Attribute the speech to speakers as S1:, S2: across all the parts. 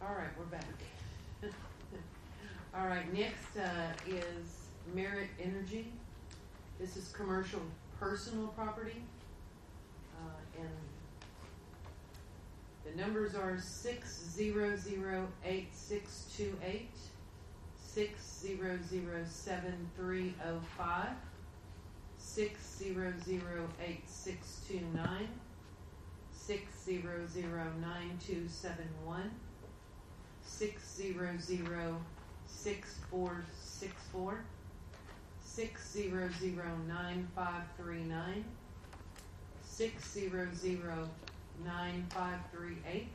S1: All right, we're back. All right, next is Merit Energy. This is commercial personal property. And the numbers are 6008628, 6007305, 6008629, 6009271, 6006464, 6009539, 6009538,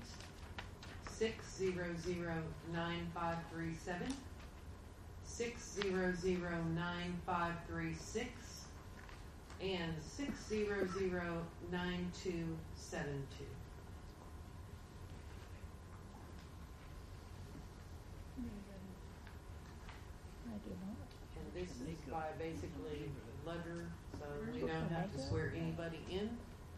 S1: 6009537, 6009536, and 6009272.
S2: I do not.
S1: And this is by basically letter, so we don't have to swear anybody in.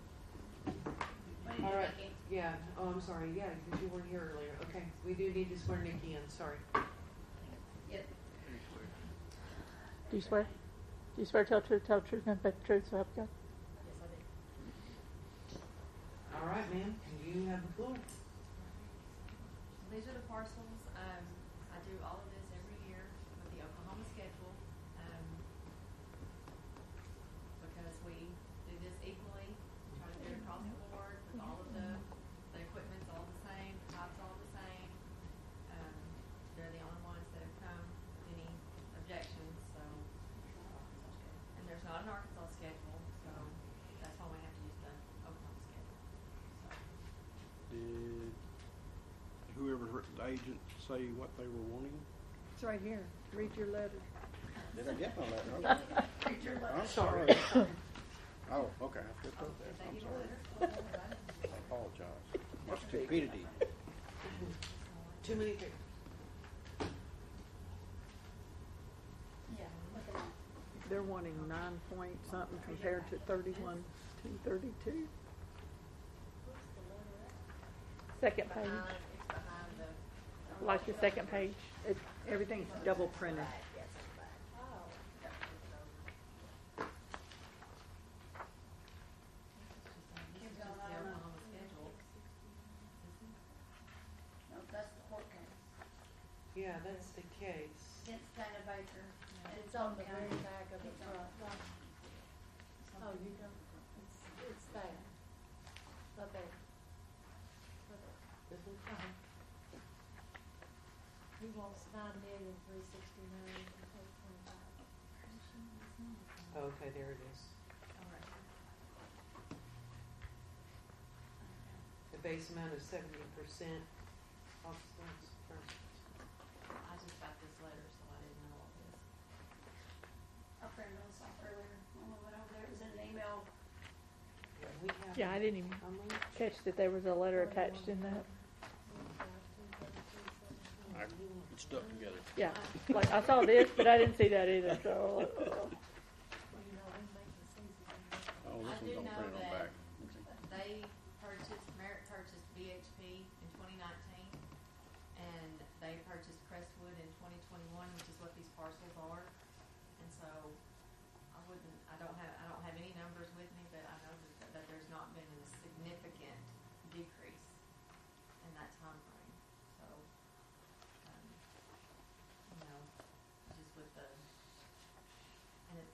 S1: All right. Yeah. Oh, I'm sorry. Yeah, because you weren't here earlier. Okay. We do need to swear Nikki in. Sorry.
S3: Yep.
S2: Do you swear? Do you swear to tell the truth, nothing but the truth, so help you God?
S3: Yes, I do.
S1: All right, ma'am. You have the floor.
S3: These are the parcels. I do all of this every year with the Oklahoma schedule because we do this equally. Try to do it across the board with all of the equipment's all the same, the type's all the same. They're the only ones that have come with any objections. So, and there's not an Arkansas schedule, so that's why we have to use the Oklahoma schedule. So.
S4: Did whoever the agent say what they were wanting?
S2: It's right here. Read your letter.
S4: Did I get my letter?
S3: Read your letter.
S4: I'm sorry. Oh, okay. I flipped up there. I'm sorry. I apologize. What stupidity.
S1: Too many people.
S3: Yeah.
S5: They're wanting 9 point something compared to 31,232.
S2: Second page.
S3: It's behind the.
S2: Like the second page.
S5: Everything's double printed.
S6: No, that's the court case.
S1: Yeah, that's the case.
S6: It's Dana Baker.
S7: It's on the very back of the front. Oh, you don't, it's there. Up there.
S1: This one?
S7: He wants 9,369,825.
S1: Oh, okay, there it is. The base amount is 70% off first.
S3: I just got this letter, so I didn't know all this.
S6: I printed this off earlier. When we went over there, it was in an email.
S1: Yeah, we have.
S2: Yeah, I didn't even
S1: How much?
S2: catch that there was a letter attached in that.
S4: It's stuck together.
S2: Yeah, like I saw this, but I didn't see that either. So
S4: Oh,
S3: I
S4: this
S3: do
S4: one's
S3: know
S4: don't print it on
S3: that
S4: back.
S3: Merit purchased BHP in 2019, and they purchased Crestwood in 2021, which is what these parcels are. And so, I don't have any numbers with me, but I know that there's not been a significant decrease in that time frame. So, just with the, and it's.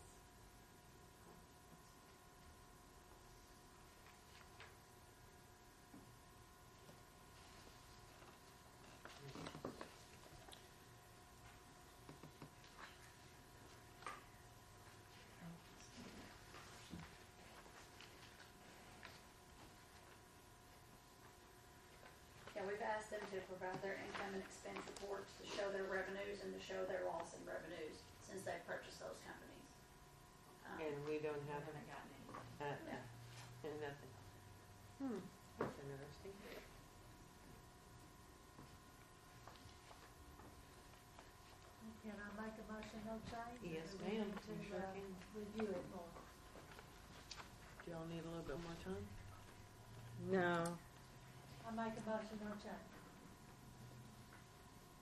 S6: Yeah, we've asked them to provide their income and expense reports to show their revenues and to show their loss in revenues since they purchased those companies.
S1: And we don't
S3: I
S1: have
S3: haven't gotten any.
S1: and nothing. That's interesting.
S7: Can I make a motion, no change?
S1: Yes,
S7: Or do we
S1: ma'am.
S7: need
S1: You
S7: to,
S1: sure can.
S7: review it more?
S1: Do y'all need a little bit more time?
S5: No.
S7: I make a motion, no change.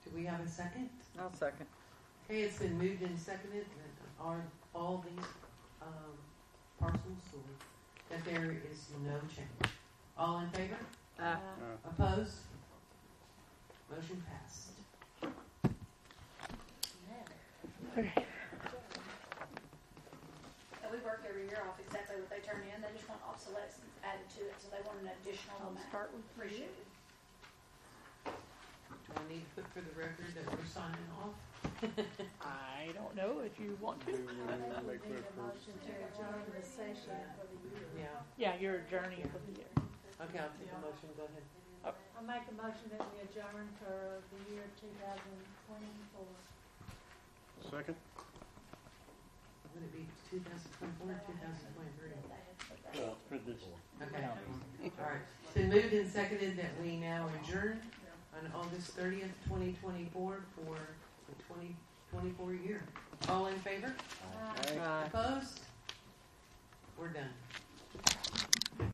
S1: Do we have a second?
S5: I'll second.
S1: Okay, it's been moved and seconded that are all these parcels sold, that there is no change. All in favor? Opposed? Motion passed.
S6: And we work every year off exactly what they turn in, they just want obsolescence added to it, so they want an additional
S5: I'll
S6: amount
S5: start with you.
S6: appreciated.
S1: Do I need to put for the record that we're signing off?
S2: I don't know if you want to.
S7: I think we need a motion to adjourn the session for the year.
S1: Yeah.
S2: Yeah, you're adjourning for the year.
S1: Okay, I'll take a motion. Go ahead.
S7: I make a motion that we adjourn for the year 2024.
S4: Second?
S1: Would it be 2024 or 2023?
S8: Well, for this.
S1: Okay. All right. It's been moved and seconded that we now adjourn on August 30th, 2024 for the 2024 year. All in favor?
S7: Aye.
S1: Opposed?